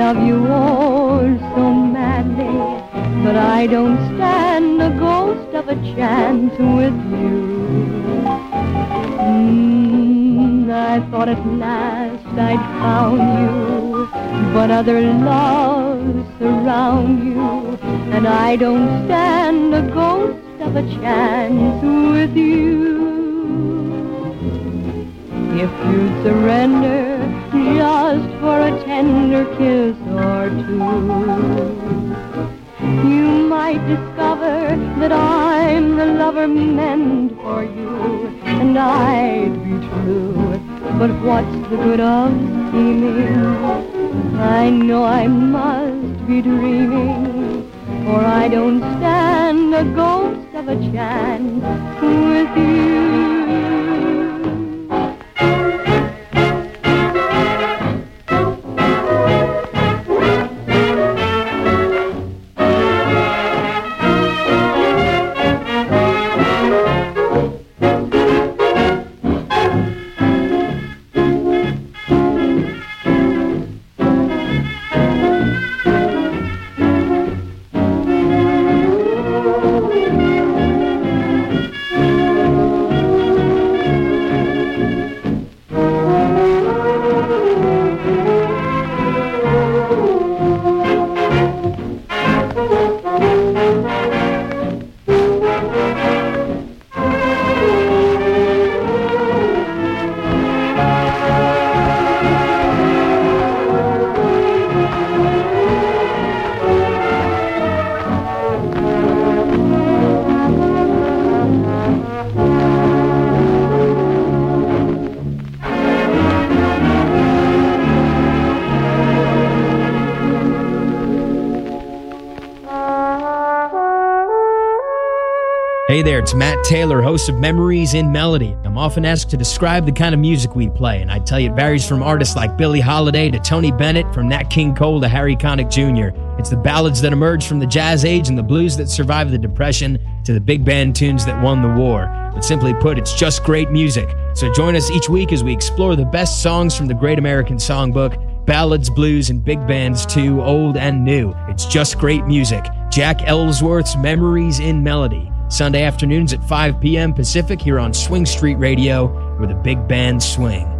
love you oh so madly, but I don't stand a ghost of a chance with you. I thought at last I'd found you, but other loves surround you, and I don't stand a ghost of a chance with you. If you'd surrender just for a tender kiss or two, you might discover that I'm the lover meant for you, and I'd be true. But what's the good of scheming? I know I must be dreaming, for I don't stand a ghost of a chance with you. Hey there, it's Matt Taylor, host of Memories in Melody. I'm often asked to describe the kind of music we play, and I tell you it varies from artists like Billie Holiday to Tony Bennett, from Nat King Cole to Harry Connick Jr. It's the ballads that emerged from the Jazz Age and the blues that survived the Depression to the big band tunes that won the war. But simply put, it's just great music. So join us each week as we explore the best songs from the Great American Songbook, ballads, blues, and big bands too, old and new. It's just great music. Jack Ellsworth's Memories in Melody. Sunday afternoons at 5 p.m. Pacific here on Swing Street Radio, where the big bands swing.